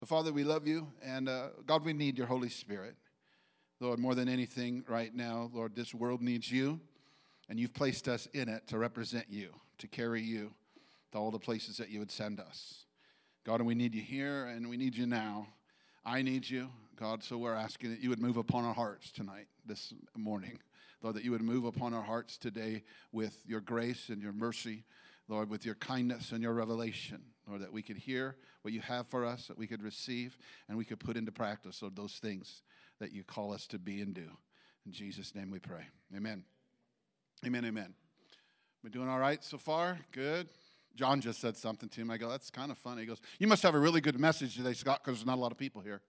Father, we love you, and God, we need your Holy Spirit. Lord, more than anything right now, Lord, this world needs you, and you've placed us in it to represent you, to carry you to all the places that you would send us. God, and we need you here, and we need you now. I need you, God, so we're asking that you would move upon our hearts tonight, this morning. Lord, that you would move upon our hearts today with your grace and your mercy, Lord, with your kindness and your revelation. Lord, that we could hear what you have for us, that we could receive, and we could put into practice, Lord, those things that you call us to be and do. In Jesus' name we pray. Amen. Amen, amen. We're doing all right so far? Good. John just said something to him. I go, that's kind of funny. He goes, you must have a really good message today, Scott, because there's not a lot of people here.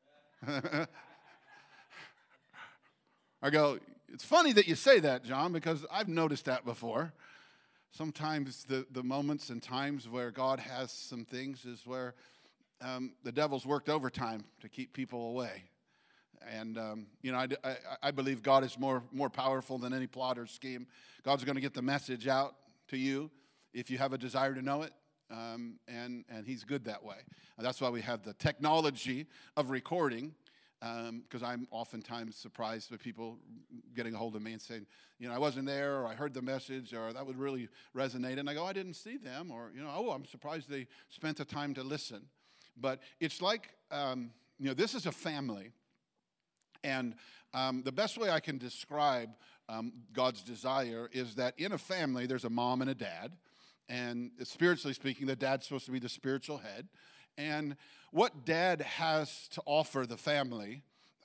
I go, it's funny that you say that, John, because I've noticed that before. Sometimes the moments and times where God has some things is where the devil's worked overtime to keep people away. And, I believe God is more powerful than any plot or scheme. God's going to get the message out to you if you have a desire to know it, and he's good that way. And that's why we have the technology of recording, because I'm oftentimes surprised with people getting a hold of me and saying, I wasn't there, or I heard the message, or that would really resonate. And I go, I didn't see them, or, I'm surprised they spent the time to listen. But it's like, this is a family. And the best way I can describe God's desire is that in a family, there's a mom and a dad. And spiritually speaking, the dad's supposed to be the spiritual head. And what dad has to offer the family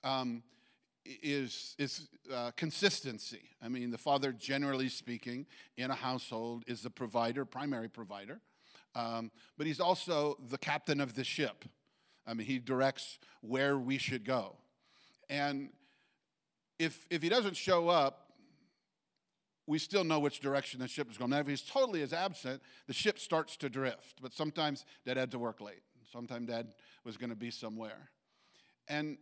is consistency. I mean, the father, generally speaking, in a household is the provider, primary provider. But he's also the captain of the ship. I mean, he directs where we should go. And if he doesn't show up, we still know which direction the ship is going. Now, if he's totally is absent, the ship starts to drift. But sometimes Dad had to work late. Sometimes Dad was going to be somewhere. And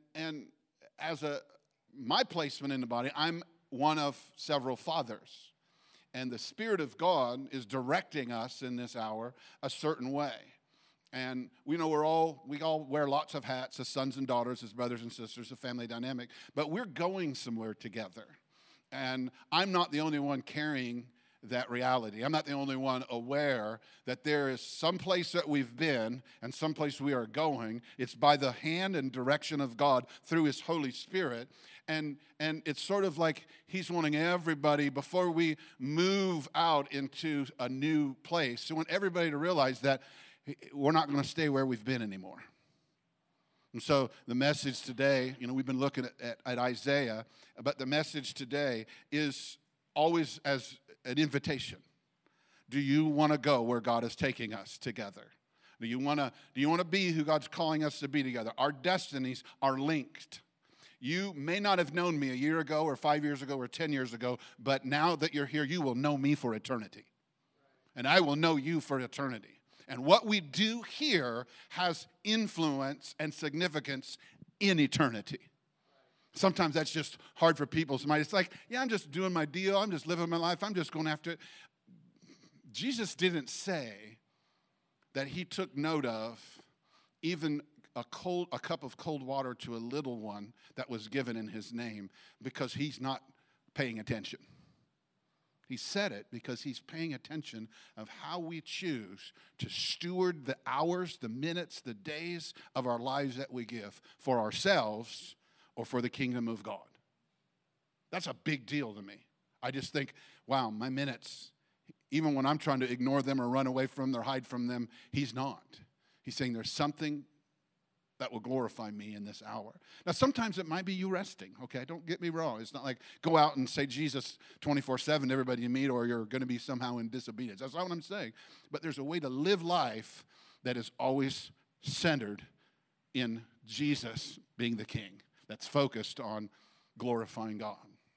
as my placement in the body, I'm one of several fathers. And the Spirit of God is directing us in this hour a certain way. And we know we all wear lots of hats as sons and daughters, as brothers and sisters, a family dynamic. But we're going somewhere together. And I'm not the only one carrying that reality. I'm not the only one aware that there is some place that we've been and some place we are going. It's by the hand and direction of God through His Holy Spirit. And it's sort of like He's wanting everybody, before we move out into a new place, He wants everybody to realize that we're not going to stay where we've been anymore. And so the message today, we've been looking at Isaiah, but the message today is always as an invitation. Do you want to go where God is taking us together? Do you want to be who God's calling us to be together? Our destinies are linked. You may not have known me a year ago or 5 years ago or 10 years ago, but now that you're here, you will know me for eternity. And I will know you for eternity. And what we do here has influence and significance in eternity. Sometimes that's just hard for people's minds. It's like, I'm just doing my deal. I'm just living my life. I'm just going after it. Jesus didn't say that He took note of even a cup of cold water to a little one that was given in His name because He's not paying attention. He said it because He's paying attention of how we choose to steward the hours, the minutes, the days of our lives that we give for ourselves or for the kingdom of God. That's a big deal to me. I just think, wow, my minutes, even when I'm trying to ignore them or run away from them or hide from them, He's not. He's saying there's something that will glorify me in this hour. Now, sometimes it might be you resting, okay? Don't get me wrong. It's not like go out and say Jesus 24/7 to everybody you meet or you're going to be somehow in disobedience. That's not what I'm saying. But there's a way to live life that is always centered in Jesus being the King, that's focused on glorifying God.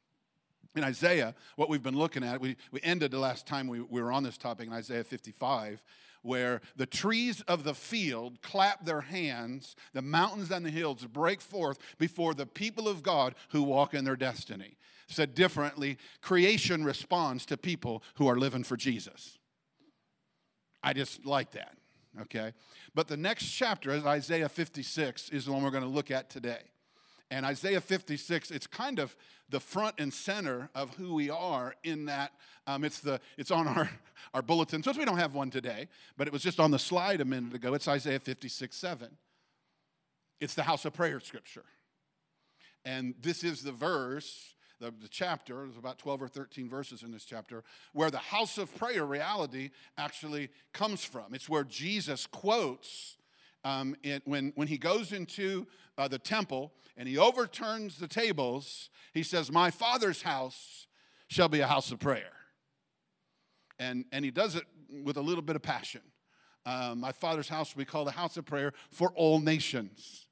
In Isaiah, what we've been looking at, we ended the last time we were on this topic in Isaiah 55, where the trees of the field clap their hands, the mountains and the hills break forth before the people of God who walk in their destiny. Said differently, creation responds to people who are living for Jesus. I just like that. okay? But the next chapter, is Isaiah 56, is the one we're going to look at today. And Isaiah 56, it's kind of the front and center of who we are in that it's on our bulletin. So we don't have one today, but it was just on the slide a minute ago. It's Isaiah 56:7. It's the house of prayer scripture. And this is the verse, the chapter, there's about 12 or 13 verses in this chapter, where the house of prayer reality actually comes from. It's where Jesus quotes when he goes into the temple and he overturns the tables, he says, "My Father's house shall be a house of prayer." And he does it with a little bit of passion. My Father's house will be called a house of prayer for all nations.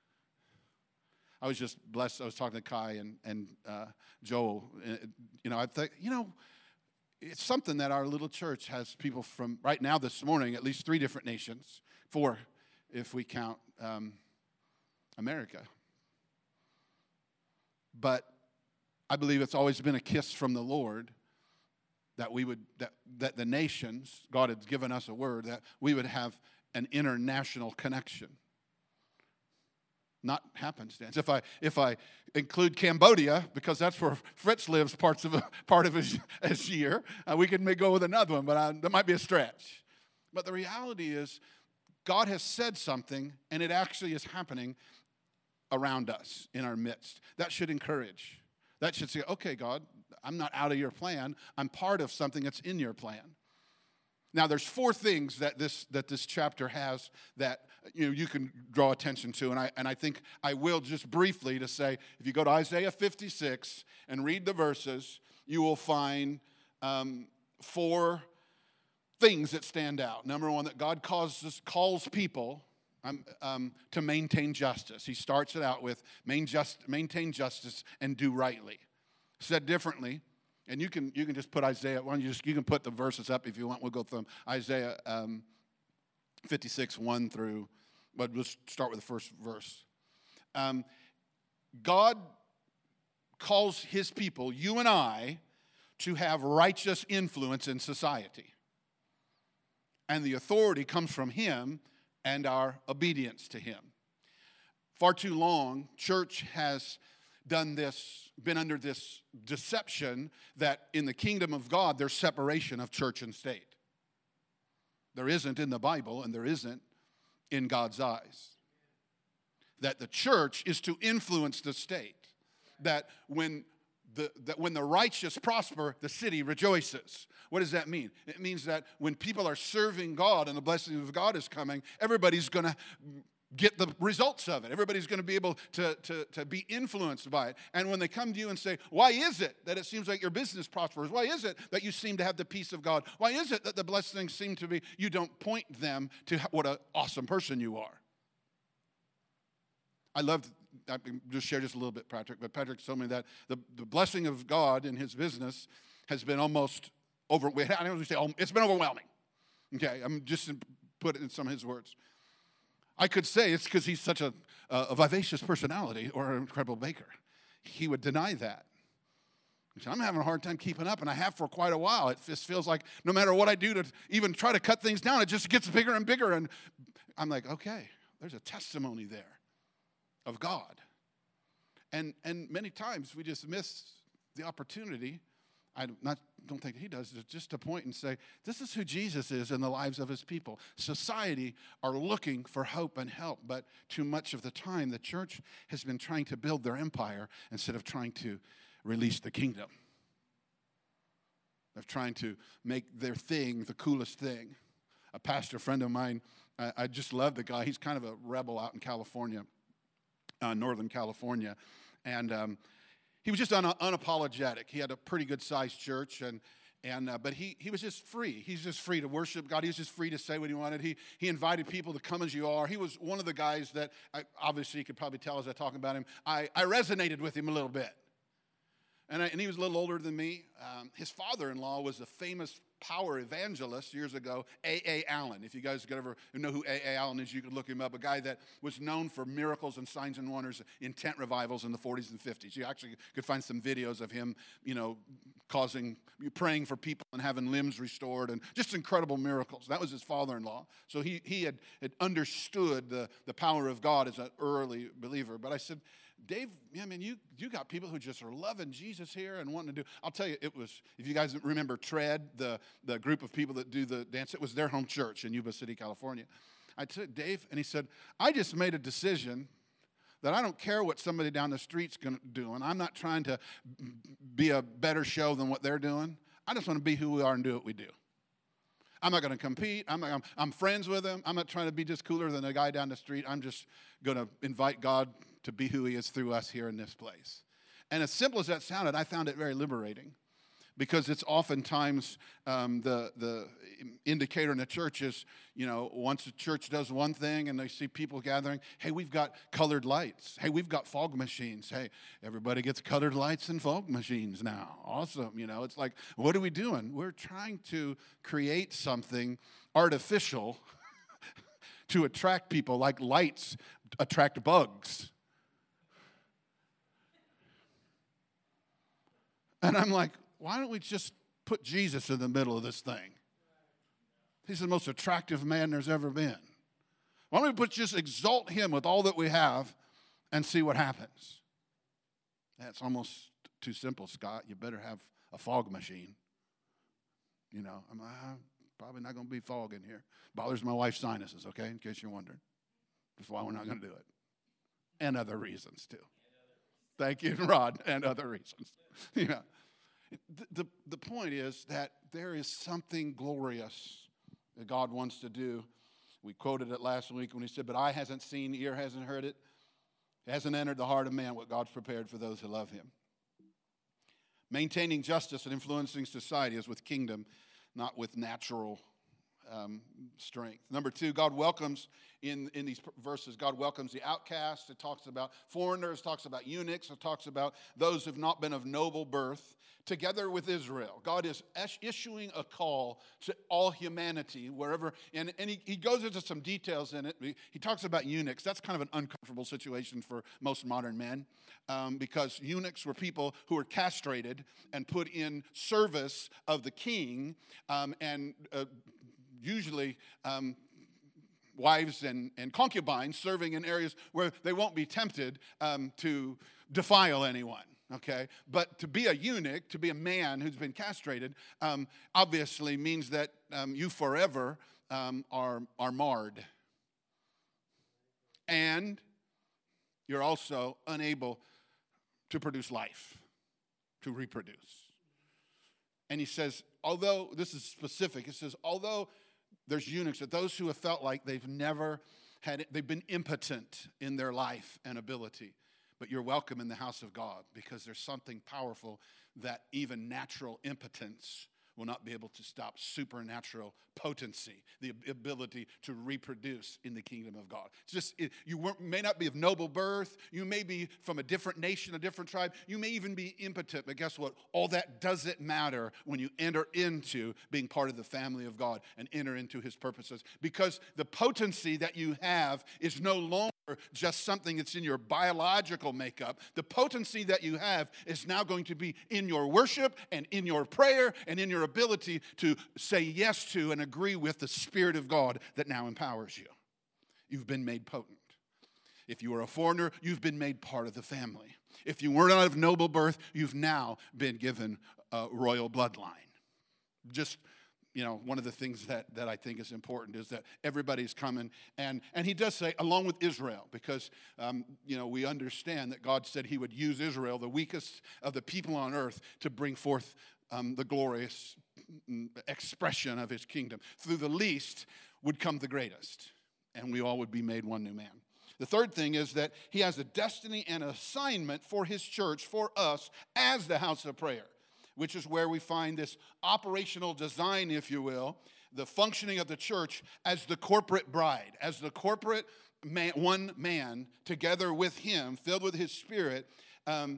I was just blessed. I was talking to Kai and Joel. I think, it's something that our little church has people from, right now this morning, at least 3 different nations, 4 if we count America. But I believe it's always been a kiss from the Lord that that the nations, God has given us a word, that we would have an international connection. Not happenstance. If I include Cambodia, because that's where Fritz lives part of his year, we may go with another one, but that might be a stretch. But the reality is, God has said something, and it actually is happening around us, in our midst. That should encourage. That should say, okay, God, I'm not out of your plan. I'm part of something that's in your plan. Now, there's 4 things that this chapter has that you can draw attention to, and I think I will just briefly to say, if you go to Isaiah 56 and read the verses, you will find 4 things that stand out. Number 1, that God calls people to maintain justice. He starts it out with maintain justice and do rightly. Said differently, and you can just put Isaiah. Why don't you can put the verses up if you want. We'll go through them. Isaiah 56 1 through. But we'll start with the first verse. God calls His people, you and I, to have righteous influence in society, and the authority comes from Him and our obedience to Him. Far too long, church has been under this deception that in the kingdom of God, there's separation of church and state. There isn't in the Bible, and there isn't in God's eyes. That the church is to influence the state. That when the righteous prosper, the city rejoices. What does that mean? It means that when people are serving God and the blessing of God is coming, everybody's going to get the results of it. Everybody's going to be able to be influenced by it. And when they come to you and say, why is it that it seems like your business prospers? Why is it that you seem to have the peace of God? Why is it that the blessings seem to be, you don't point them to what an awesome person you are? I just share just a little bit, Patrick, but Patrick told me that the blessing of God in his business has been almost it's been overwhelming. Okay, I'm just put it in some of his words. I could say it's because he's such a vivacious personality or an incredible baker. He would deny that. He said, I'm having a hard time keeping up, and I have for quite a while. It just feels like no matter what I do to even try to cut things down, it just gets bigger and bigger. And I'm like, okay, there's a testimony there of God. And many times we just miss the opportunity. I don't think he does, just to point and say, this is who Jesus is in the lives of his people. Society are looking for hope and help, but too much of the time the church has been trying to build their empire instead of trying to release the kingdom. Of trying to make their thing the coolest thing. A pastor friend of mine, I just love the guy. He's kind of a rebel out in California, Northern California, and he was just unapologetic. He had a pretty good sized church, but he was just free. He's just free to worship God. He was just free to say what he wanted. He invited people to come as you are. He was one of the guys that, obviously you could probably tell as I talk about him, I resonated with him a little bit. And he was a little older than me. His father-in-law was a famous power evangelist years ago, A.A. Allen. If you guys could ever know who A.A. Allen is, you could look him up. A guy that was known for miracles and signs and wonders in tent revivals in the 40s and 50s. You actually could find some videos of him, praying for people and having limbs restored and just incredible miracles. That was his father-in-law. So he had understood the power of God as an early believer. But I said, Dave, you got people who just are loving Jesus here and wanting to do. I'll tell you, it was, if you guys remember Tread, the group of people that do the dance, it was their home church in Yuba City, California. I said, Dave, and he said, I just made a decision that I don't care what somebody down the street's going to do, and I'm not trying to be a better show than what they're doing. I just want to be who we are and do what we do. I'm not going to compete. I'm friends with him. I'm not trying to be just cooler than a guy down the street. I'm just going to invite God to be who he is through us here in this place. And as simple as that sounded, I found it very liberating, because it's oftentimes the indicator in the church is, once the church does one thing and they see people gathering, hey, we've got colored lights. Hey, we've got fog machines. Hey, everybody gets colored lights and fog machines now. Awesome. It's like, what are we doing? We're trying to create something artificial to attract people, like lights attract bugs. And I'm like, why don't we just put Jesus in the middle of this thing? He's the most attractive man there's ever been. Why don't we just exalt him with all that we have and see what happens? That's almost too simple, Scott. You better have a fog machine. I'm probably not going to be fog in here. Bothers my wife's sinuses, okay, in case you're wondering. That's why we're not going to do it. And other reasons, too. Thank you, Rod, and other reasons. The point is that there is something glorious that God wants to do. We quoted it last week when he said, but eye hasn't seen, ear hasn't heard it. It hasn't entered the heart of man what God's prepared for those who love him. Maintaining justice and influencing society is with kingdom, not with natural strength. Number 2, God welcomes in these verses, God welcomes the outcast. It talks about foreigners, talks about eunuchs, it talks about those who have not been of noble birth, together with Israel. God is issuing a call to all humanity, wherever, and he goes into some details in it. He talks about eunuchs. That's kind of an uncomfortable situation for most modern men, because eunuchs were people who were castrated and put in service of the king, and usually wives and concubines serving in areas where they won't be tempted to defile anyone, okay? But to be a eunuch, to be a man who's been castrated, obviously means that you forever are marred. And you're also unable to produce life, to reproduce. And he says, although, this is specific, it says, although there's eunuchs, that those who have felt like they've been impotent in their life and ability, but you're welcome in the house of God, because there's something powerful that even natural impotence will not be able to stop supernatural potency, the ability to reproduce in the kingdom of God. It's just, may not be of noble birth, you may be from a different nation, a different tribe, you may even be impotent, but guess what? All that doesn't matter when you enter into being part of the family of God and enter into his purposes, because the potency that you have is no longer just something that's in your biological makeup. The potency that you have is now going to be in your worship and in your prayer and in your ability to say yes to and agree with the Spirit of God that now empowers you. You've been made potent. If you are a foreigner, you've been made part of the family. If you were not of noble birth, you've now been given a royal bloodline. Just, one of the things that I think is important is that everybody's coming. And he does say, along with Israel, because, we understand that God said he would use Israel, the weakest of the people on earth, to bring forth the glorious expression of his kingdom. Through the least would come the greatest, and we all would be made one new man. The third thing is that he has a destiny and assignment for his church, for us, as the house of prayer, which is where we find this operational design, if you will, the functioning of the church as the corporate bride, as the corporate man, one man together with him, filled with his Spirit,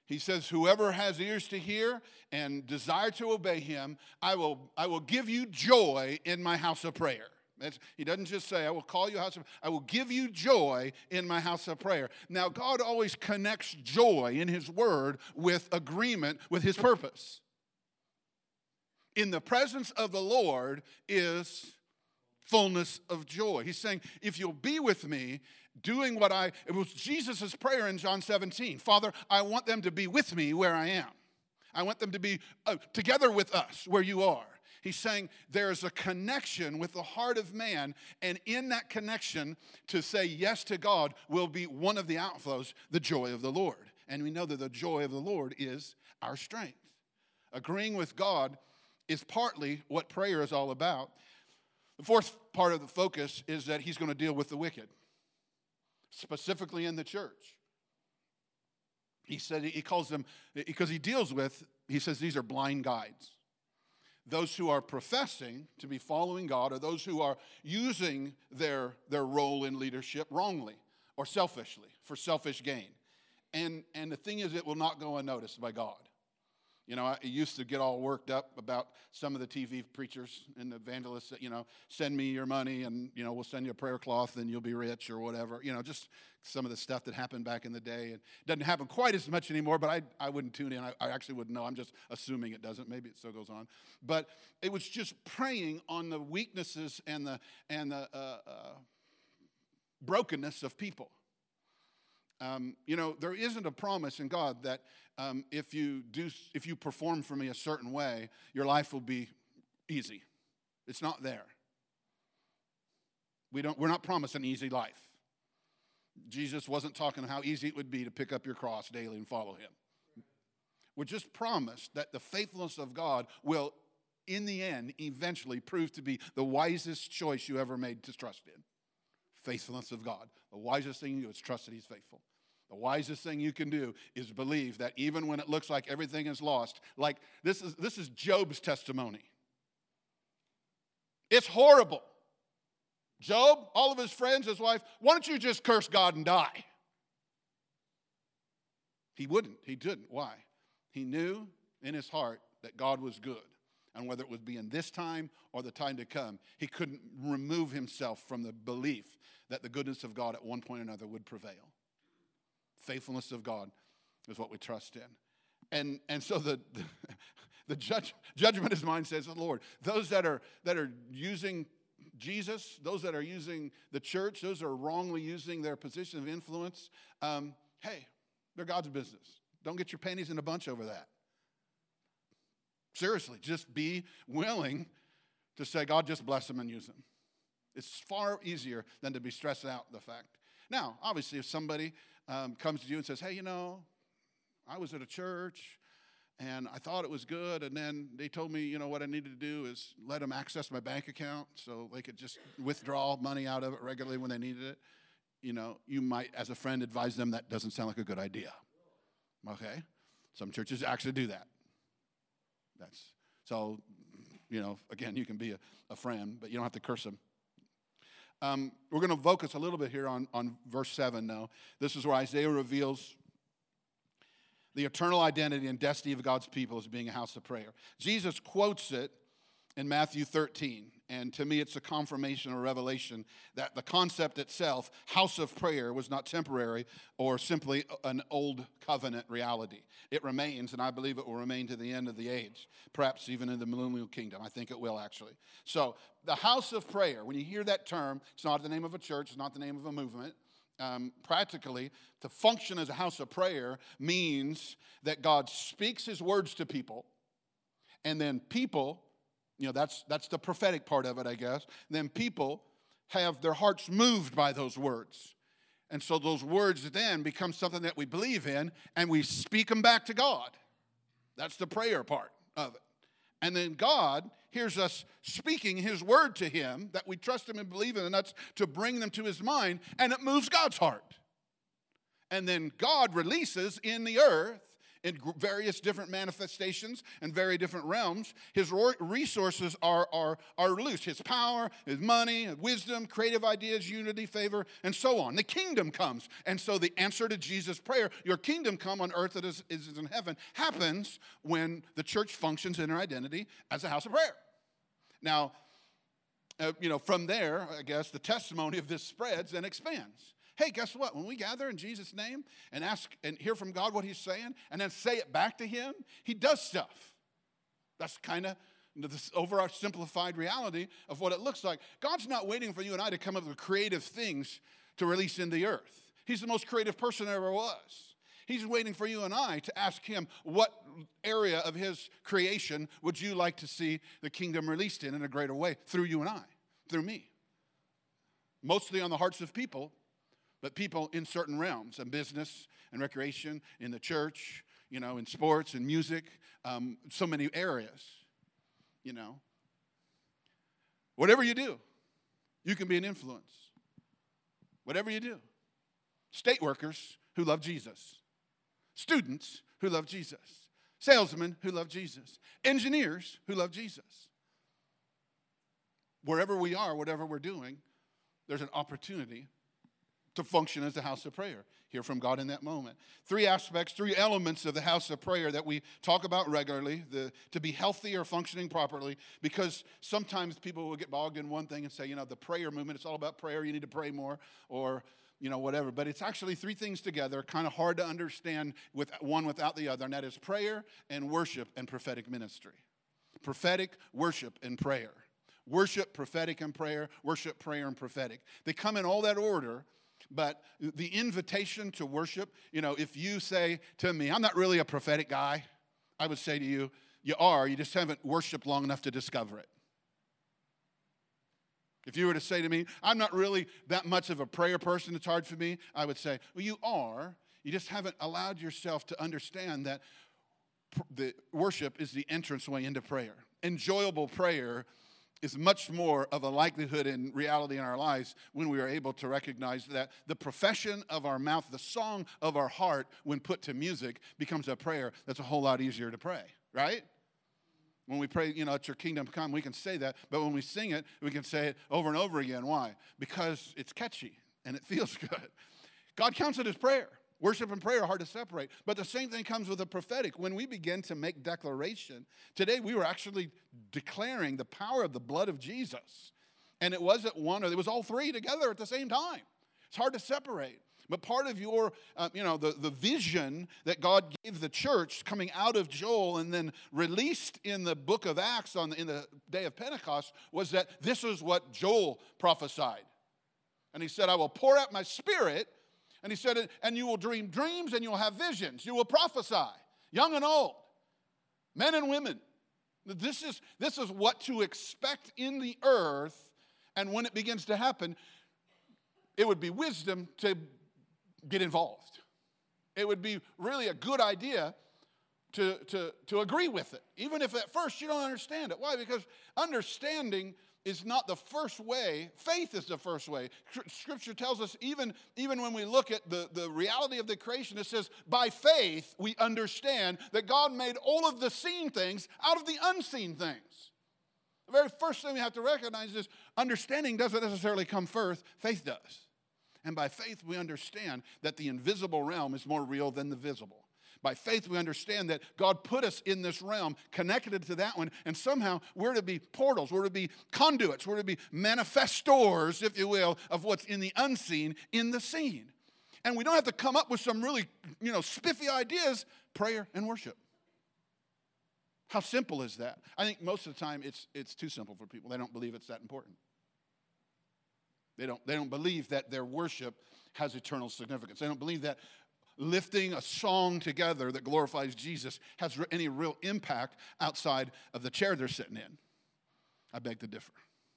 He says, whoever has ears to hear and desire to obey him, I will give you joy in my house of prayer. He doesn't just say, I will call you a house of prayer. I will give you joy in my house of prayer. Now, God always connects joy in his word with agreement with his purpose. In the presence of the Lord is fullness of joy. He's saying, if you'll be with me, doing it was Jesus' prayer in John 17. Father, I want them to be with me where I am. I want them to be together with us where you are. He's saying there's a connection with the heart of man, and in that connection, to say yes to God will be one of the outflows, the joy of the Lord. And we know that the joy of the Lord is our strength. Agreeing with God is partly what prayer is all about. The fourth part of the focus is that he's going to deal with the wicked, specifically in the church. He said he calls them, because he says these are blind guides. Those who are professing to be following God, or those who are using their role in leadership wrongly or selfishly for selfish gain. And the thing is, it will not go unnoticed by God. You know, I used to get all worked up about some of the TV preachers and the evangelists that, send me your money and, we'll send you a prayer cloth and you'll be rich or whatever. Just some of the stuff that happened back in the day. It doesn't happen quite as much anymore, but I wouldn't tune in. I actually wouldn't know. I'm just assuming it doesn't. Maybe it still goes on. But it was just praying on the weaknesses and the brokenness of people. There isn't a promise in God that if you perform for me a certain way, your life will be easy. It's not there. We're not promised an easy life. Jesus wasn't talking how easy it would be to pick up your cross daily and follow him. We're just promised that the faithfulness of God will, in the end, eventually prove to be the wisest choice you ever made to trust in. Faithfulness of God. The wisest thing you do is trust that he's faithful. The wisest thing you can do is believe that even when it looks like everything is lost, like this is Job's testimony. It's horrible. Job, all of his friends, his wife, why don't you just curse God and die? He wouldn't. He didn't. Why? He knew in his heart that God was good. And whether it would be in this time or the time to come, he couldn't remove himself from the belief that the goodness of God at one point or another would prevail. Faithfulness of God is what we trust in. And so the judgment is mine, says the Lord. Those that are using Jesus, those that are using the church, those that are wrongly using their position of influence, hey, they're God's business. Don't get your panties in a bunch over that. Seriously, just be willing to say, God, just bless them and use them. It's far easier than to be stressed out the fact. Now, obviously, if somebody comes to you and says, hey, I was at a church and I thought it was good, and then they told me, what I needed to do is let them access my bank account so they could just withdraw money out of it regularly when they needed it. You might, as a friend, advise them that doesn't sound like a good idea. Okay? Some churches actually do that. So, again, you can be a friend, but you don't have to curse them. We're going to focus a little bit here on verse 7 now. This is where Isaiah reveals the eternal identity and destiny of God's people as being a house of prayer. Jesus quotes it in Matthew 13, and to me it's a confirmation or revelation that the concept itself, house of prayer, was not temporary or simply an old covenant reality. It remains, and I believe it will remain to the end of the age, perhaps even in the millennial kingdom. I think it will, actually. So the house of prayer, when you hear that term, it's not the name of a church, it's not the name of a movement. Practically, to function as a house of prayer means that God speaks his words to people, and then people, that's the prophetic part of it, I guess. Then people have their hearts moved by those words. And so those words then become something that we believe in, and we speak them back to God. That's the prayer part of it. And then God hears us speaking his word to him that we trust him and believe in, and that's to bring them to his mind, and it moves God's heart. And then God releases in the earth, in various different manifestations and very different realms. His resources are loose. His power, his money, wisdom, creative ideas, unity, favor, and so on. The kingdom comes. And so the answer to Jesus' prayer, your kingdom come on earth as it is in heaven, happens when the church functions in her identity as a house of prayer. Now, from there, I guess, the testimony of this spreads and expands. Hey, guess what? When we gather in Jesus' name and ask and hear from God what he's saying and then say it back to him, he does stuff. That's kind of this oversimplified reality of what it looks like. God's not waiting for you and I to come up with creative things to release in the earth. He's the most creative person there ever was. He's waiting for you and I to ask him, what area of his creation would you like to see the kingdom released in a greater way through you and I, through me? Mostly on the hearts of people, but people in certain realms, in business and recreation, in the church, in sports and music, so many areas, Whatever you do, you can be an influence. Whatever you do. State workers who love Jesus. Students who love Jesus. Salesmen who love Jesus. Engineers who love Jesus. Wherever we are, whatever we're doing, there's an opportunity to function as a house of prayer. Hear from God in that moment. 3 aspects, 3 elements of the house of prayer that we talk about regularly to be healthy or functioning properly, because sometimes people will get bogged in one thing and say, the prayer movement, it's all about prayer, you need to pray more, or whatever. But it's actually 3 things together, kind of hard to understand with one without the other, and that is prayer and worship and prophetic ministry. Prophetic, worship, and prayer. Worship, prophetic, and prayer. Worship, prayer, and prophetic. They come in all that order. But the invitation to worship, if you say to me, I'm not really a prophetic guy, I would say to you, you are, you just haven't worshiped long enough to discover it. If you were to say to me, I'm not really that much of a prayer person, it's hard for me, I would say, well, you are, you just haven't allowed yourself to understand that the worship is the entranceway into prayer. Enjoyable prayer is much more of a likelihood and reality in our lives when we are able to recognize that the profession of our mouth, the song of our heart, when put to music, becomes a prayer that's a whole lot easier to pray, right? When we pray, it's your kingdom come, we can say that. But when we sing it, we can say it over and over again. Why? Because it's catchy and it feels good. God counts it as prayer. Worship and prayer are hard to separate. But the same thing comes with the prophetic. When we begin to make declaration, today we were actually declaring the power of the blood of Jesus. And it wasn't one, or it was all 3 together at the same time. It's hard to separate. But part of your, the vision that God gave the church coming out of Joel and then released in the book of Acts in the day of Pentecost was that this is what Joel prophesied. And he said, I will pour out my spirit. And he said, and you will dream dreams and you'll have visions. You will prophesy, young and old, men and women. This is what to expect in the earth. And when it begins to happen, it would be wisdom to get involved. It would be really a good idea to agree with it, even if at first you don't understand it. Why? Because understanding is not the first way. Faith is the first way. Scripture tells us even when we look at the reality of the creation, it says, by faith we understand that God made all of the seen things out of the unseen things. The very first thing we have to recognize is understanding doesn't necessarily come first. Faith does. And by faith we understand that the invisible realm is more real than the visible. By faith, we understand that God put us in this realm, connected to that one, and somehow we're to be portals, we're to be conduits, we're to be manifestors, if you will, of what's in the unseen, in the seen. And we don't have to come up with some really, spiffy ideas, prayer and worship. How simple is that? I think most of the time it's too simple for people. They don't believe it's that important. They don't believe that their worship has eternal significance. They don't believe that lifting a song together that glorifies Jesus has any real impact outside of the chair they're sitting in. I beg to differ.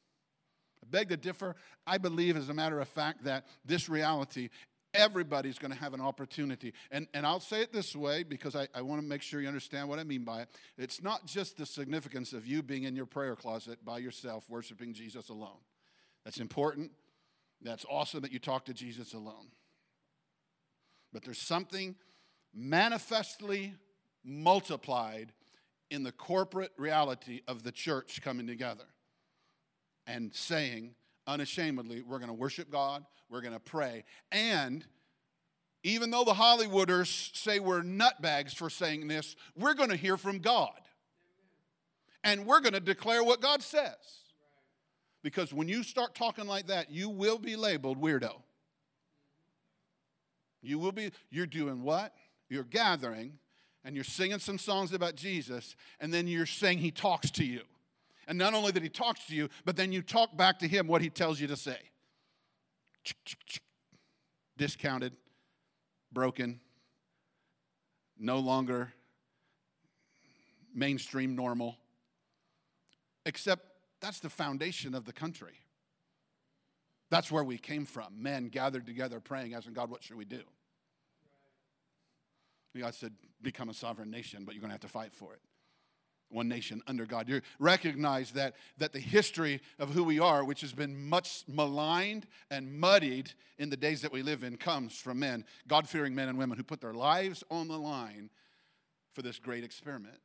I believe, as a matter of fact, that this reality, everybody's going to have an opportunity. And I'll say it this way because I want to make sure you understand what I mean by it. It's not just the significance of you being in your prayer closet by yourself, worshiping Jesus alone. That's important. That's awesome that you talk to Jesus alone. But there's something manifestly multiplied in the corporate reality of the church coming together and saying unashamedly, we're going to worship God, we're going to pray. And even though the Hollywooders say we're nutbags for saying this, we're going to hear from God. And we're going to declare what God says. Because when you start talking like that, you will be labeled weirdo. You're doing what? You're gathering, and you're singing some songs about Jesus, and then you're saying he talks to you. And not only that he talks to you, but then you talk back to him what he tells you to say. Discounted, broken, no longer mainstream normal. Except that's the foundation of the country. That's where we came from. Men gathered together praying, asking God, what should we do? God said, become a sovereign nation, but you're going to have to fight for it. One nation under God. You recognize that the history of who we are, which has been much maligned and muddied in the days that we live in, comes from men, God-fearing men and women who put their lives on the line for this great experiment.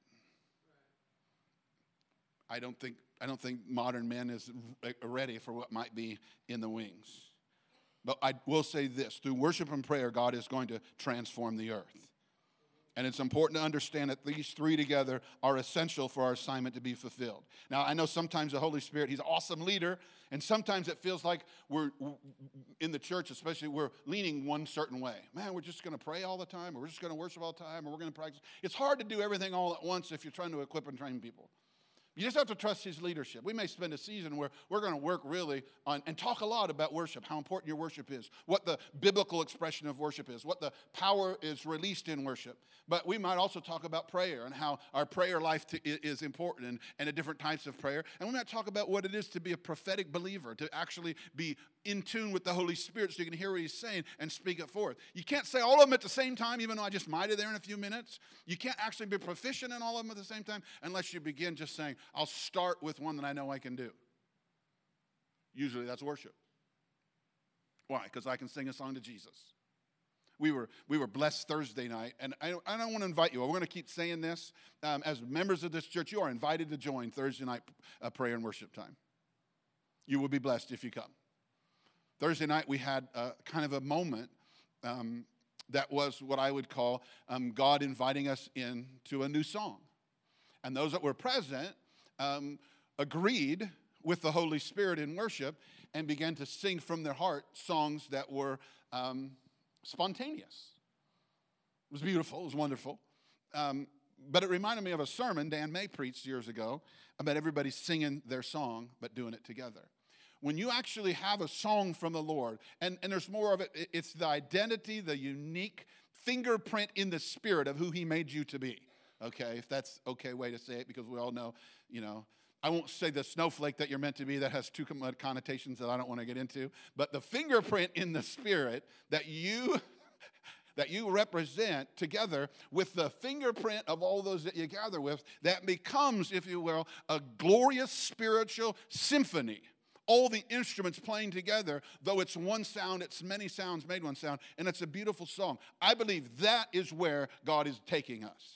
I don't think modern man is ready for what might be in the wings. But I will say this, through worship and prayer, God is going to transform the earth. And it's important to understand that these three together are essential for our assignment to be fulfilled. Now, I know sometimes the Holy Spirit, he's an awesome leader, and sometimes it feels like we're, in the church especially, we're leaning one certain way. Man, we're just going to pray all the time, or we're just going to worship all the time, or we're going to practice. It's hard to do everything all at once if you're trying to equip and train people. You just have to trust his leadership. We may spend a season where we're going to work really on and talk a lot about worship, how important your worship is, what the biblical expression of worship is, what the power is released in worship. But we might also talk about prayer and how our prayer life is important and the different types of prayer. And we might talk about what it is to be a prophetic believer, to actually be in tune with the Holy Spirit so you can hear what he's saying and speak it forth. You can't say all of them at the same time, even though I just might have there in a few minutes. You can't actually be proficient in all of them at the same time unless you begin just saying, I'll start with one that I know I can do. Usually that's worship. Why? Because I can sing a song to Jesus. We were blessed Thursday night, and I don't want to invite you. We're going to keep saying this. As members of this church, you are invited to join Thursday night prayer and worship time. You will be blessed if you come. Thursday night, we had kind of a moment that was what I would call God inviting us into a new song. And those that were present agreed with the Holy Spirit in worship and began to sing from their heart songs that were spontaneous. It was beautiful. It was wonderful. But it reminded me of a sermon Dan May preached years ago about everybody singing their song but doing it together. When you actually have a song from the Lord, and there's more of it, it's the identity, the unique fingerprint in the spirit of who he made you to be. Okay, if that's okay way to say it, because we all know, I won't say the snowflake that you're meant to be. That has two connotations that I don't want to get into. But the fingerprint in the spirit that you represent together with the fingerprint of all those that you gather with, that becomes, if you will, a glorious spiritual symphony. All the instruments playing together, though it's one sound, it's many sounds made one sound, and it's a beautiful song. I believe that is where God is taking us.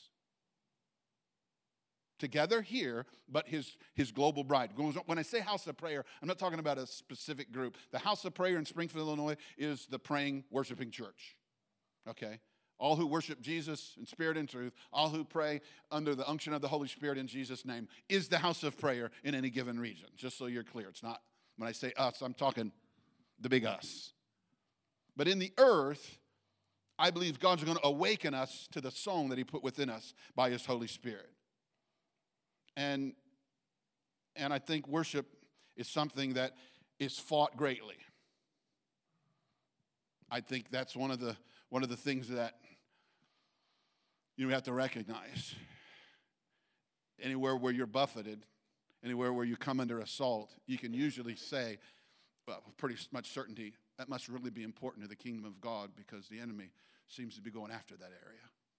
Together here, but his global bride. When I say house of prayer, I'm not talking about a specific group. The house of prayer in Springfield, Illinois is the praying, worshiping church. Okay? All who worship Jesus in spirit and truth, all who pray under the unction of the Holy Spirit in Jesus' name, is the house of prayer in any given region. Just so you're clear. It's not, when I say us, I'm talking the big us. But in the earth, I believe God's going to awaken us to the song that he put within us by his Holy Spirit. And I think worship is something that is fought greatly. I think that's one of the things that you have to recognize. Anywhere where you're buffeted, anywhere where you come under assault, you can usually say, well, with pretty much certainty, that must really be important to the kingdom of God because the enemy seems to be going after that area.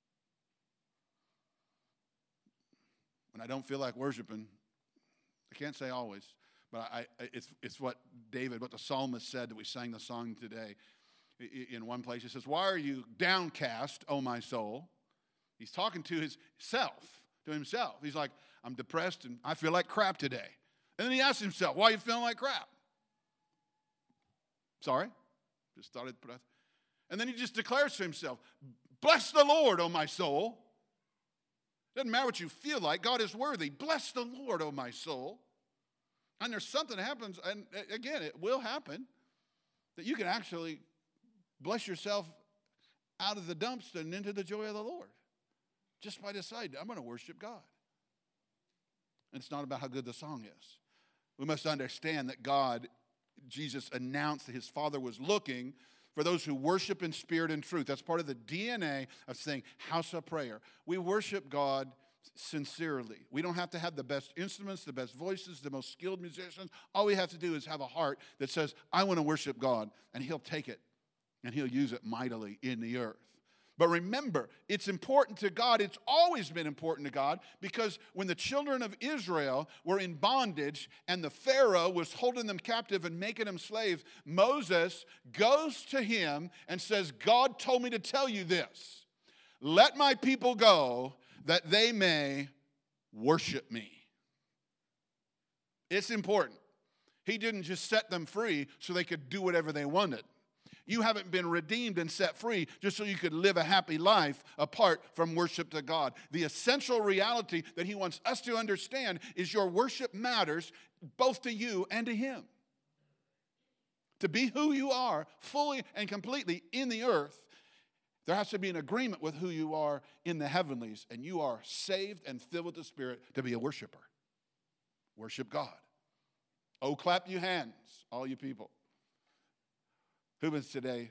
When I don't feel like worshiping, I can't say always, but it's what the psalmist said that we sang the song today. In one place, he says, "Why are you downcast, O my soul? He's talking to himself. He's like, I'm depressed and I feel like crap today. And then he asks himself, why are you feeling like crap? Sorry, just thought I'd put out. And then he just declares to himself, bless the Lord, O my soul. Doesn't matter what you feel like, God is worthy. Bless the Lord, O my soul. And there's something that happens, and again, it will happen, that you can actually bless yourself out of the dumps and into the joy of the Lord. Just by deciding, I'm going to worship God. And it's not about how good the song is. We must understand that Jesus announced that his Father was looking for those who worship in spirit and truth. That's part of the DNA of saying house of prayer. We worship God sincerely. We don't have to have the best instruments, the best voices, the most skilled musicians. All we have to do is have a heart that says, I want to worship God, and he'll take it and he'll use it mightily in the earth. But remember, it's important to God. It's always been important to God, because when the children of Israel were in bondage and the Pharaoh was holding them captive and making them slaves, Moses goes to him and says, God told me to tell you this. Let my people go that they may worship me. It's important. He didn't just set them free so they could do whatever they wanted. You haven't been redeemed and set free just so you could live a happy life apart from worship to God. The essential reality that he wants us to understand is your worship matters both to you and to him. To be who you are fully and completely in the earth, there has to be an agreement with who you are in the heavenlies, and you are saved and filled with the Spirit to be a worshiper. Worship God. Oh, clap you hands, all you people. Hubans today,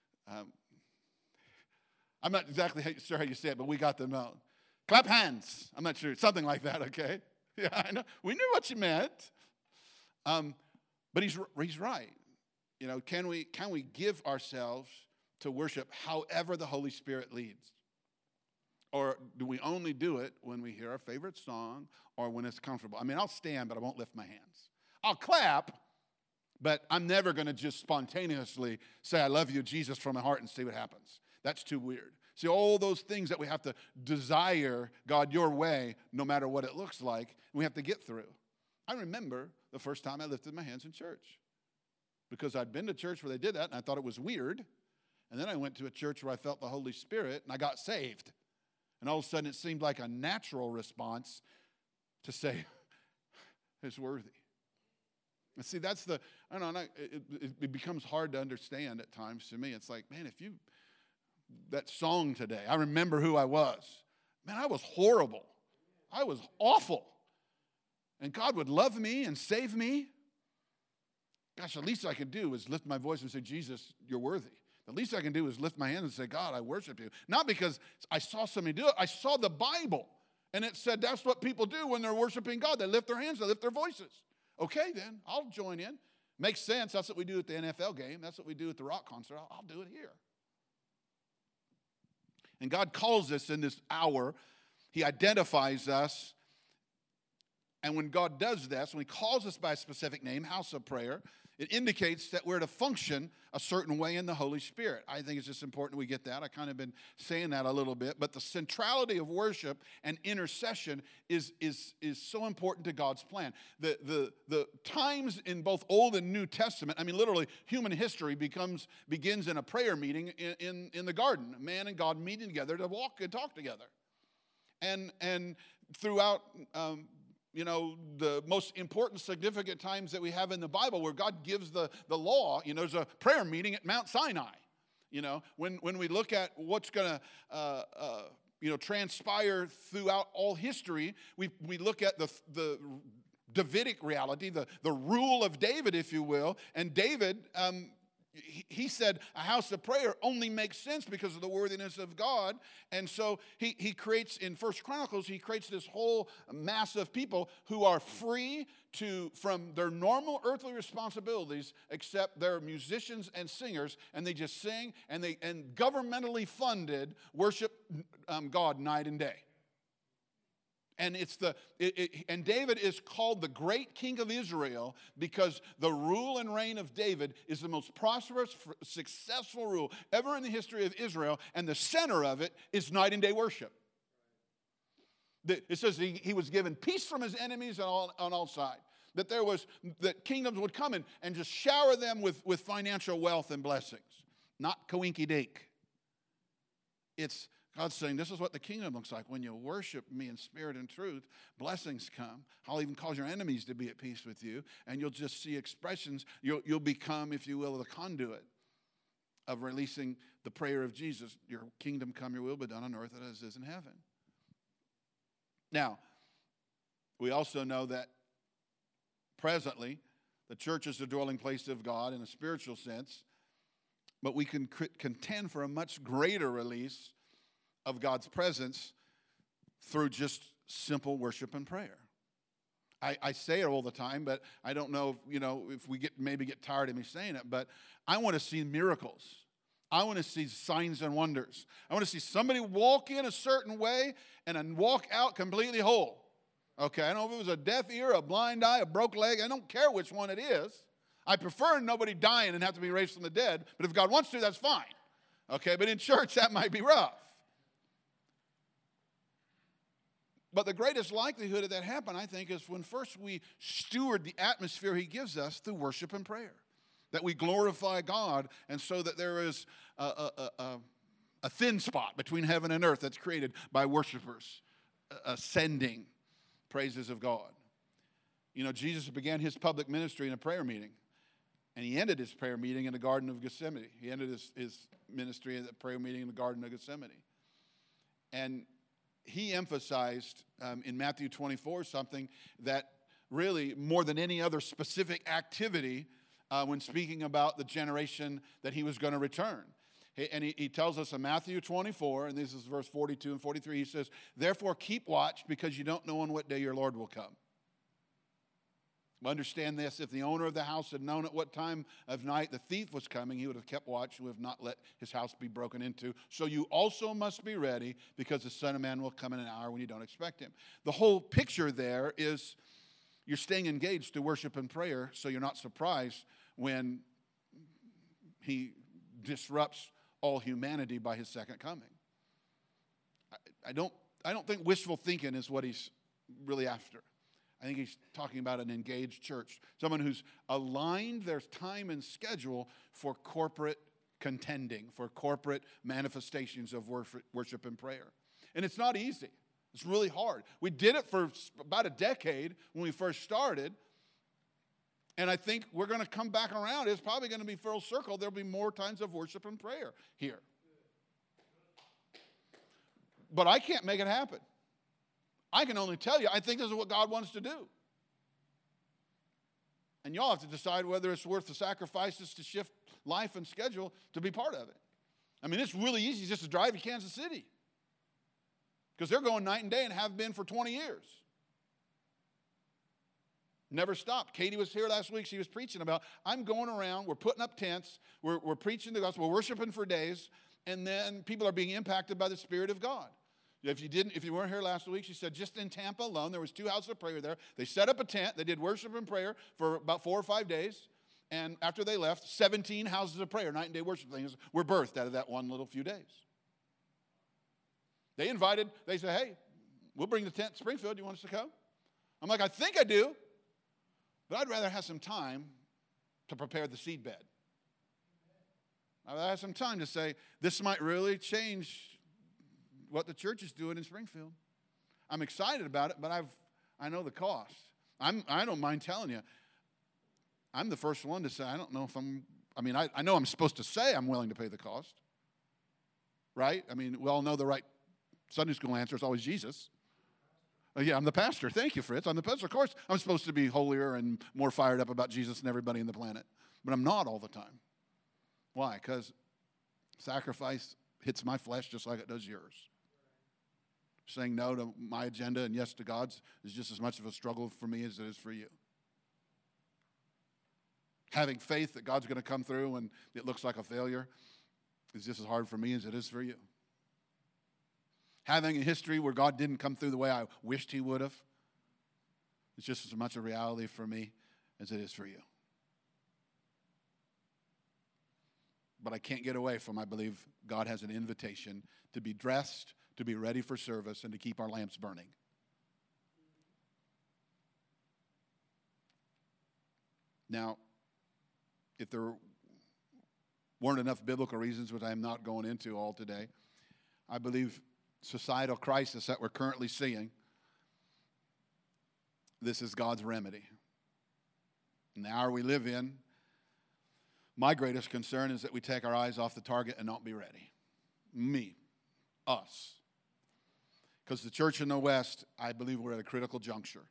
I'm not exactly sure how you say it, but we got them out. Clap hands. I'm not sure. Something like that, okay? Yeah, I know. We knew what you meant. But he's right. You know, can we give ourselves to worship however the Holy Spirit leads? Or do we only do it when we hear our favorite song or when it's comfortable? I mean, I'll stand, but I won't lift my hands. I'll clap, but I'm never going to just spontaneously say, I love you, Jesus, from my heart and see what happens. That's too weird. See, all those things that we have to desire God your way, no matter what it looks like, we have to get through. I remember the first time I lifted my hands in church, because I'd been to church where they did that, and I thought it was weird. And then I went to a church where I felt the Holy Spirit, and I got saved. And all of a sudden, it seemed like a natural response to say, it's worthy. And see, that's I don't know, it becomes hard to understand at times to me. It's like, man, that song today, I remember who I was. Man, I was horrible. I was awful. And God would love me and save me. Gosh, the least I could do is lift my voice and say, Jesus, you're worthy. The least I can do is lift my hands and say, God, I worship you. Not because I saw somebody do it. I saw the Bible, and it said that's what people do when they're worshiping God. They lift their hands, they lift their voices. Okay, then, I'll join in. Makes sense. That's what we do at the NFL game. That's what we do at the rock concert. I'll do it here. And God calls us in this hour. He identifies us. And when God does this, when he calls us by a specific name, house of prayer, it indicates that we're to function a certain way in the Holy Spirit. I think it's just important we get that. I kind of been saying that a little bit. But the centrality of worship and intercession is so important to God's plan. The times in both Old and New Testament, I mean, literally, human history begins in a prayer meeting in the garden. Man and God meeting together to walk and talk together. And throughout the most important, significant times that we have in the Bible where God gives the law, there's a prayer meeting at Mount Sinai. When we look at what's going to, transpire throughout all history, we look at the Davidic reality, the rule of David, if you will. And David, he said a house of prayer only makes sense because of the worthiness of God. And so he creates, in 1 Chronicles, he creates this whole mass of people who are free from their normal earthly responsibilities, except they're musicians and singers, and they just sing, and governmentally funded worship God night and day. And and David is called the great king of Israel because the rule and reign of David is the most prosperous, successful rule ever in the history of Israel, and the center of it is night and day worship. It says he was given peace from his enemies on all sides. That kingdoms would come in and just shower them with financial wealth and blessings. Not coinky-dink. It's God's saying, this is what the kingdom looks like. When you worship me in spirit and truth, blessings come. I'll even cause your enemies to be at peace with you. And you'll just see expressions. You'll become, if you will, the conduit of releasing the prayer of Jesus. Your kingdom come, your will be done on earth as it is in heaven. Now, we also know that presently, the church is the dwelling place of God in a spiritual sense. But we can contend for a much greater release of God's presence through just simple worship and prayer. I say it all the time, but I don't know if we maybe get tired of me saying it, but I want to see miracles. I want to see signs and wonders. I want to see somebody walk in a certain way and then walk out completely whole. Okay, I don't know if it was a deaf ear, a blind eye, a broke leg. I don't care which one it is. I prefer nobody dying and have to be raised from the dead, but if God wants to, that's fine. Okay, but in church, that might be rough. But the greatest likelihood of that happen, I think, is when first we steward the atmosphere he gives us through worship and prayer. That we glorify God, and so that there is a thin spot between heaven and earth that's created by worshipers ascending praises of God. Jesus began his public ministry in a prayer meeting, and he ended his prayer meeting in the Garden of Gethsemane. He ended his ministry at the prayer meeting in the Garden of Gethsemane. And he emphasized in Matthew 24 something that really, more than any other specific activity, when speaking about the generation that he was going to return. And he tells us in Matthew 24, and this is verse 42 and 43, he says, "Therefore keep watch, because you don't know on what day your Lord will come. Understand this, if the owner of the house had known at what time of night the thief was coming, he would have kept watch and would have not let his house be broken into. So you also must be ready, because the Son of Man will come in an hour when you don't expect him." The whole picture there is you're staying engaged to worship and prayer, so you're not surprised when he disrupts all humanity by his second coming. I don't think wishful thinking is what he's really after. I think he's talking about an engaged church, someone who's aligned their time and schedule for corporate contending, for corporate manifestations of worship and prayer. And it's not easy. It's really hard. We did it for about a decade when we first started, and I think we're going to come back around. It's probably going to be full circle. There'll be more times of worship and prayer here. But I can't make it happen. I can only tell you, I think this is what God wants to do. And y'all have to decide whether it's worth the sacrifices to shift life and schedule to be part of it. I mean, it's really easy just to drive to Kansas City, because they're going night and day and have been for 20 years. Never stopped. Katie was here last week. She was preaching about, I'm going around, we're putting up tents, we're preaching the gospel, we're worshiping for days, and then people are being impacted by the Spirit of God. If you weren't here last week, she said just in Tampa alone, there was 2 houses of prayer there. They set up a tent. They did worship and prayer for about 4 or 5 days. And after they left, 17 houses of prayer, night and day worship things, were birthed out of that one little few days. They said, hey, we'll bring the tent to Springfield. Do you want us to come? I'm like, I think I do. But I'd rather have some time to prepare the seed bed. I'd rather have some time to say, this might really change what the church is doing in Springfield. I'm excited about it, but I know the cost. I don't mind telling you, I'm the first one to say, I don't know if I know I'm supposed to say I'm willing to pay the cost. Right? I mean, we all know the right Sunday school answer is always Jesus. Yeah, I'm the pastor. Thank you, Fritz. I'm the pastor. Of course, I'm supposed to be holier and more fired up about Jesus than everybody on the planet. But I'm not all the time. Why? Because sacrifice hits my flesh just like it does yours. Saying no to my agenda and yes to God's is just as much of a struggle for me as it is for you. Having faith that God's going to come through when it looks like a failure is just as hard for me as it is for you. Having a history where God didn't come through the way I wished he would have, it's just as much a reality for me as it is for you. But I can't get away from, I believe, God has an invitation to be dressed, to be ready for service, and to keep our lamps burning. Now, if there weren't enough biblical reasons, which I'm not going into all today, I believe societal crisis that we're currently seeing, this is God's remedy. In the hour we live in, my greatest concern is that we take our eyes off the target and not be ready. Me, us. Because the church in the West, I believe we're at a critical juncture.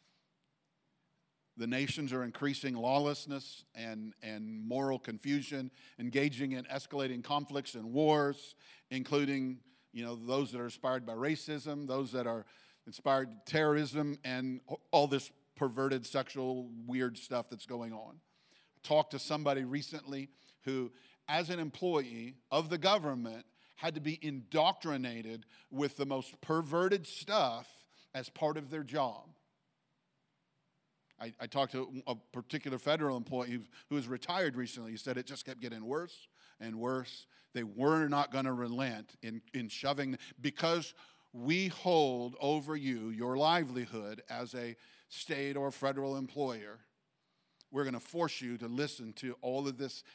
The nations are increasing lawlessness and moral confusion, engaging in escalating conflicts and wars, including, those that are inspired by racism, those that are inspired by terrorism, and all this perverted sexual weird stuff that's going on. I talked to somebody recently who, as an employee of the government, had to be indoctrinated with the most perverted stuff as part of their job. I talked to a particular federal employee who was retired recently. He said it just kept getting worse and worse. They were not going to relent in shoving, because we hold over you your livelihood as a state or federal employer. We're going to force you to listen to all of this,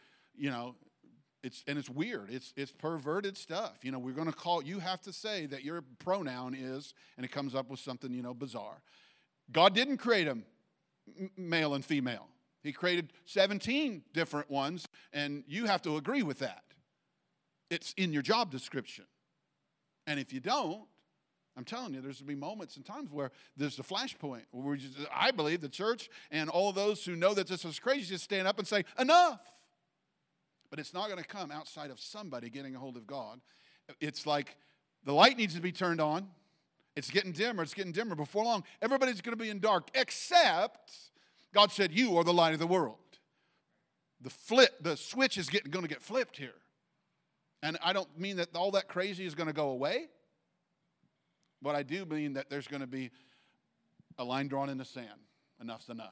it's weird. It's perverted stuff. We're going to call, you have to say that your pronoun is, and it comes up with something, bizarre. God didn't create them male and female. He created 17 different ones, and you have to agree with that. It's in your job description. And if you don't, I'm telling you, there's going to be moments and times where there's a flashpoint. Where I believe the church and all those who know that this is crazy just stand up and say, enough. But it's not going to come outside of somebody getting a hold of God. It's like the light needs to be turned on. It's getting dimmer. It's getting dimmer. Before long, everybody's going to be in dark, except God said, you are the light of the world. The switch is going to get flipped here. And I don't mean that all that crazy is going to go away. But I do mean that there's going to be a line drawn in the sand. Enough's enough.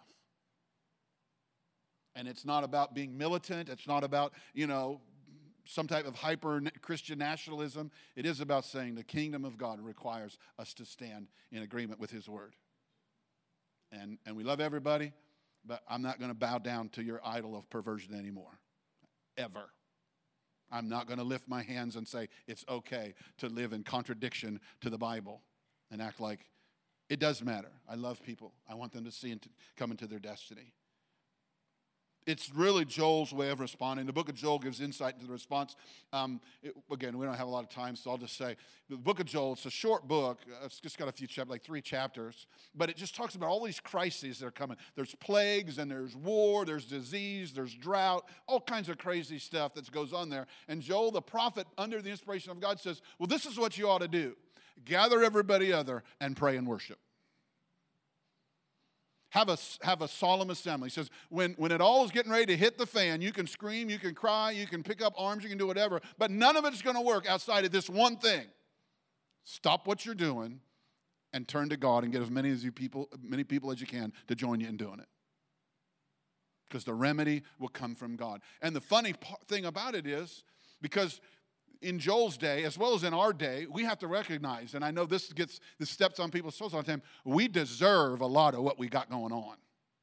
And it's not about being militant. It's not about, some type of hyper-Christian nationalism. It is about saying the kingdom of God requires us to stand in agreement with his word. And we love everybody, but I'm not going to bow down to your idol of perversion anymore. Ever. I'm not going to lift my hands and say it's okay to live in contradiction to the Bible and act like it does matter. I love people. I want them to see and come into their destiny. It's really Joel's way of responding. The book of Joel gives insight into the response. Again, we don't have a lot of time, so I'll just say the book of Joel, it's a short book. It's just got a few chapters, like 3 chapters. But it just talks about all these crises that are coming. There's plagues, and there's war, there's disease, there's drought, all kinds of crazy stuff that goes on there. And Joel, the prophet, under the inspiration of God, says, well, this is what you ought to do. Gather everybody other and pray and worship. Have a solemn assembly. He says, when it all is getting ready to hit the fan, you can scream, you can cry, you can pick up arms, you can do whatever, but none of it is going to work outside of this one thing. Stop what you're doing and turn to God and get as many people as you can to join you in doing it. Because the remedy will come from God. And the funny thing about it is, because in Joel's day, as well as in our day, we have to recognize, and I know this steps on people's toes all the time, we deserve a lot of what we got going on.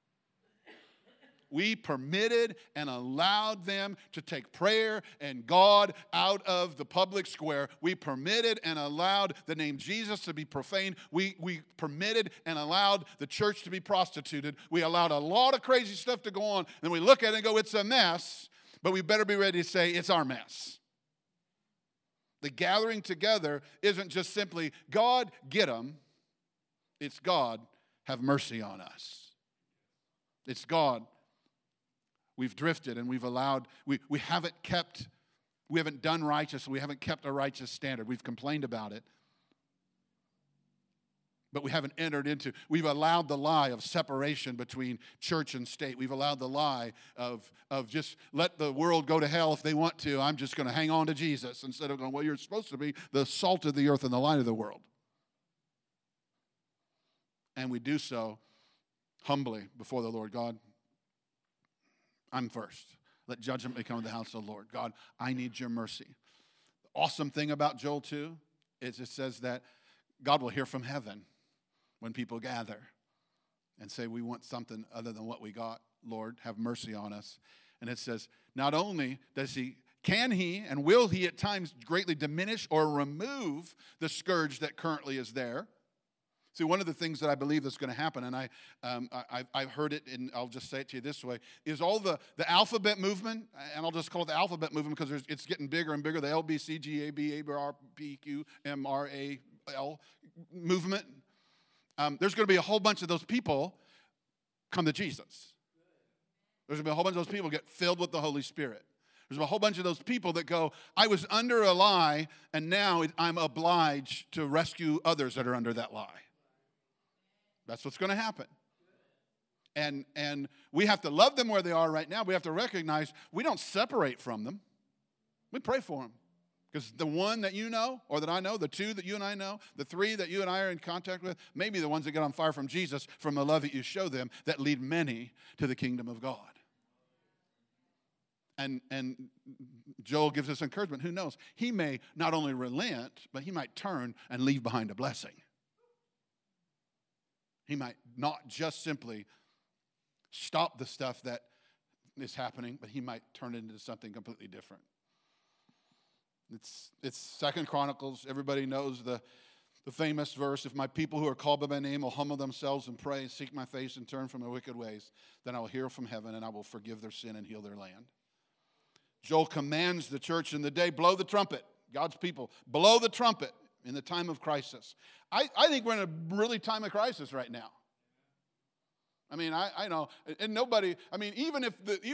We permitted and allowed them to take prayer and God out of the public square. We permitted and allowed the name Jesus to be profaned. We permitted and allowed the church to be prostituted. We allowed a lot of crazy stuff to go on, and we look at it and go, it's a mess, but we better be ready to say it's our mess. The gathering together isn't just simply, God, get them. It's God, have mercy on us. It's God, we've drifted and we've allowed, we haven't done righteous, we haven't kept a righteous standard. We've complained about it. But we haven't we've allowed the lie of separation between church and state. We've allowed the lie of just let the world go to hell if they want to. I'm just going to hang on to Jesus instead of going, well, you're supposed to be the salt of the earth and the light of the world. And we do so humbly before the Lord. God, I'm first. Let judgment become the house of the Lord. God, I need your mercy. The awesome thing about Joel 2 is it says that God will hear from heaven when people gather and say, we want something other than what we got Lord, have mercy on us. And it says, not only can he and will he at times greatly diminish or remove the scourge that currently is there. See, one of the things that I believe is going to happen, and I've heard it, and I'll just say it to you this way, is all the alphabet movement, and I'll just call it the alphabet movement because it's getting bigger and bigger, the LBCGABARPQMRAL movement. There's going to be a whole bunch of those people come to Jesus. There's going to be a whole bunch of those people get filled with the Holy Spirit. There's a whole bunch of those people that go, I was under a lie, and now I'm obliged to rescue others that are under that lie. That's what's going to happen. And we have to love them where they are right now. We have to recognize we don't separate from them. We pray for them. Because the one that you know, or that I know, the two that you and I know, the three that you and I are in contact with, may be the ones that get on fire from Jesus, from the love that you show them, that lead many to the kingdom of God. And Joel gives us encouragement. Who knows? He may not only relent, but he might turn and leave behind a blessing. He might not just simply stop the stuff that is happening, but he might turn it into something completely different. It's 2 Chronicles. Everybody knows the famous verse, if my people who are called by my name will humble themselves and pray and seek my face and turn from their wicked ways, then I will hear from heaven and I will forgive their sin and heal their land. Joel commands the church in the day, blow the trumpet. God's people, blow the trumpet in the time of crisis. I think we're in a really time of crisis right now. I mean, I know, and nobody, I mean, even if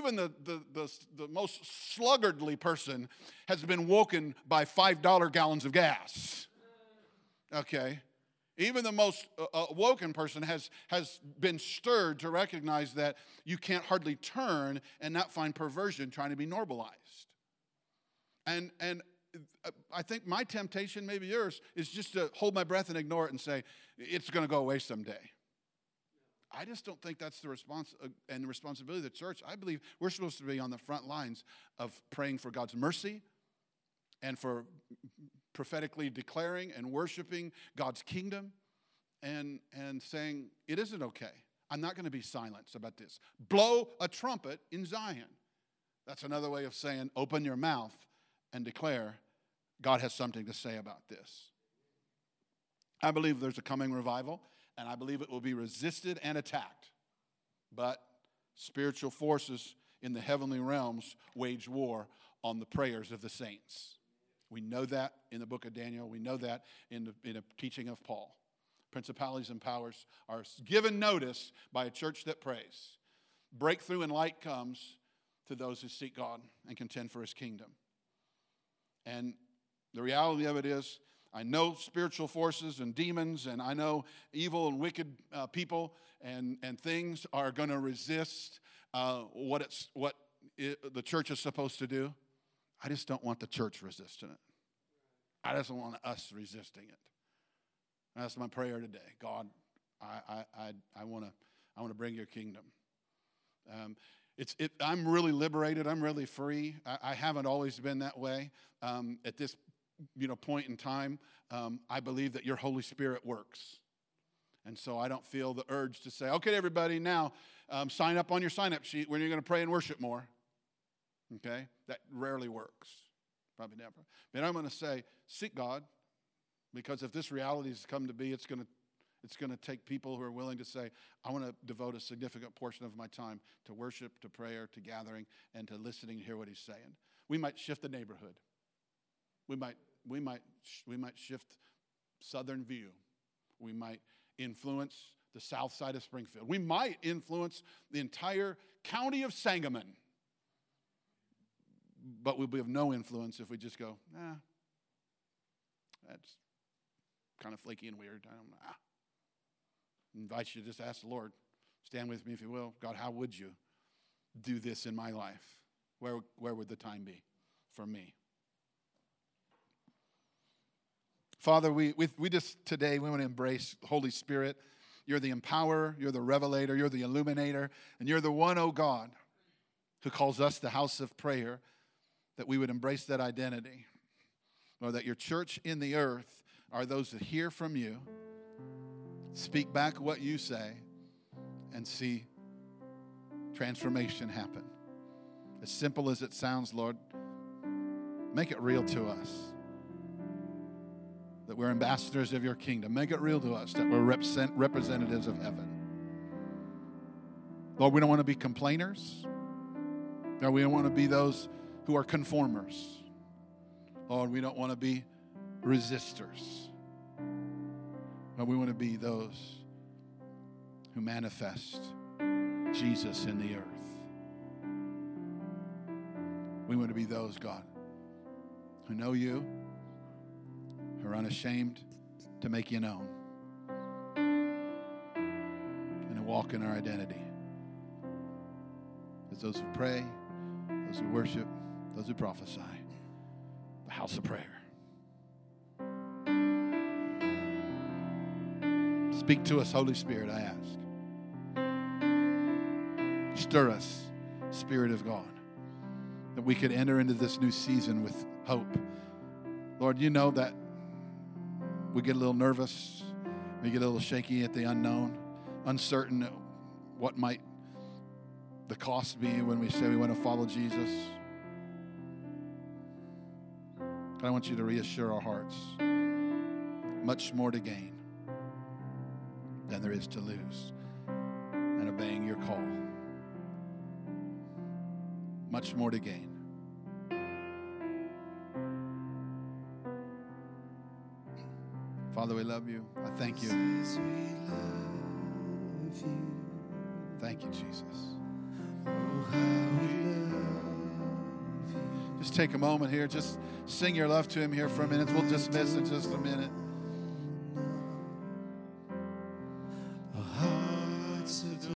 the most sluggardly person has been woken by $5 gallons of gas, okay, even the most woken person has been stirred to recognize that you can't hardly turn and not find perversion trying to be normalized. And I think my temptation, maybe yours, is just to hold my breath and ignore it and say, it's going to go away someday. I just don't think that's the response and the responsibility of the church. I believe we're supposed to be on the front lines of praying for God's mercy and for prophetically declaring and worshiping God's kingdom and saying, it isn't okay. I'm not going to be silenced about this. Blow a trumpet in Zion. That's another way of saying, open your mouth and declare God has something to say about this. I believe there's a coming revival, and I believe it will be resisted and attacked. But spiritual forces in the heavenly realms wage war on the prayers of the saints. We know that in the book of Daniel. We know that in a teaching of Paul. Principalities and powers are given notice by a church that prays. Breakthrough and light comes to those who seek God and contend for his kingdom. And the reality of it is, I know spiritual forces and demons, and I know evil and wicked people and things are going to resist what the church is supposed to do. I just don't want the church resisting it. I just don't want us resisting it. That's my prayer today. God, I want to bring your kingdom. I'm really liberated. I'm really free. I haven't always been that way. At this point in time, I believe that your Holy Spirit works. And so I don't feel the urge to say, okay, everybody, now sign up on your sign-up sheet when you're going to pray and worship more. Okay? That rarely works. Probably never. But I'm going to say, seek God, because if this reality has come to be, it's going to take people who are willing to say, I want to devote a significant portion of my time to worship, to prayer, to gathering, and to listening to hear what he's saying. We might shift the neighborhood. We might shift Southern View. We might influence the south side of Springfield. We might influence the entire county of Sangamon. But we'll be of no influence if we just go, that's kind of flaky and weird. I invite you to just ask the Lord, stand with me if you will. God, how would you do this in my life? Where would the time be for me? Father, we just today, we want to embrace the Holy Spirit. You're the empowerer, you're the revelator, you're the illuminator, and you're the one, oh God, who calls us the house of prayer, that we would embrace that identity. Lord, that your church in the earth are those that hear from you, speak back what you say, and see transformation happen. As simple as it sounds, Lord, make it real to us that we're ambassadors of your kingdom. Make it real to us that we're representatives of heaven. Lord, we don't want to be complainers. Lord, we don't want to be those who are conformers. Lord, we don't want to be resistors. Lord, we want to be those who manifest Jesus in the earth. We want to be those, God, who know you, who are unashamed to make you known, and to walk in our identity as those who pray, those who worship, those who prophesy. The house of prayer. Speak to us, Holy Spirit, I ask. Stir us, Spirit of God, that we could enter into this new season with hope. Lord, you know that we get a little nervous, we get a little shaky at the unknown, uncertain what might the cost be when we say we want to follow Jesus. I want you to reassure our hearts. Much more to gain than there is to lose in obeying your call. Much more to gain. Father, we love you. I thank you. Thank you, Jesus. Just take a moment here. Just sing your love to him here for a minute. We'll dismiss in just a minute.